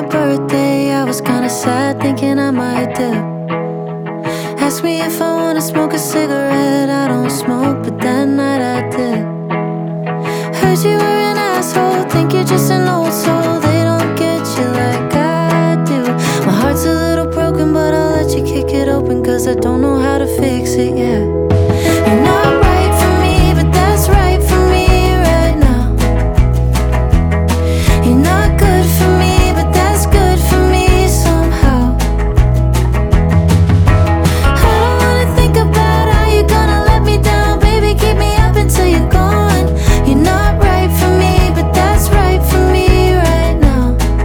birthday, I was kinda sad, thinking I might dip. Asked me if I wanna smoke a cigarette. I don't smoke, but that night I did. Heard you were an asshole, think you're just an old soul. They don't get you like I do. My heart's a little broken, but I'll let you kick it open, 'cause I don't know how to fix it yet. You're not right for me, but that's right for me right now. You're not good for me, but that's good for me somehow. I don't wanna think about how you're gonna let me down. Baby, keep me up until you're gone. You're not right for me, but that's right for me right now.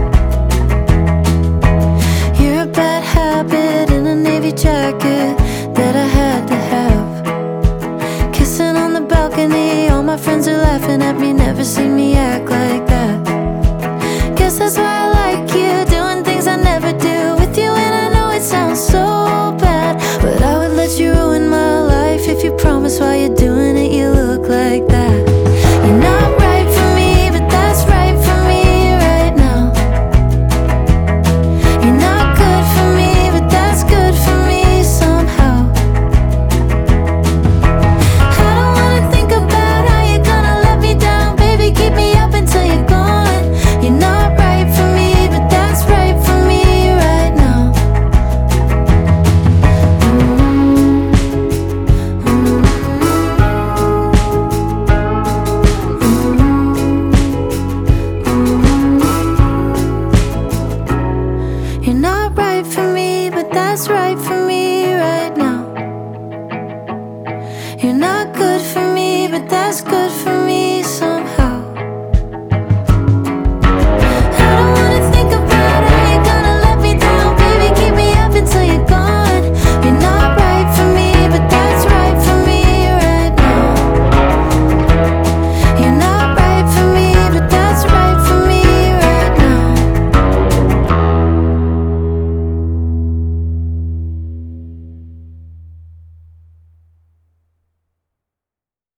You're a bad habit in a navy jacket that I had to have. Kissing on the balcony, all my friends are laughing at me. Never seen me act like that. Guess that's why I like you, doing things I never do with you. And I know it sounds so bad, but I would let you ruin my life if you promise while you're doing it you look like that. You're not right for me, but that's right for me right now. You're not good for me, but that's good for me somehow. I don't wanna think about how you're gonna let me down. Baby, keep me up until you're gone. You're not right for me, but that's right for me right now. You're not right for me, but that's right for me.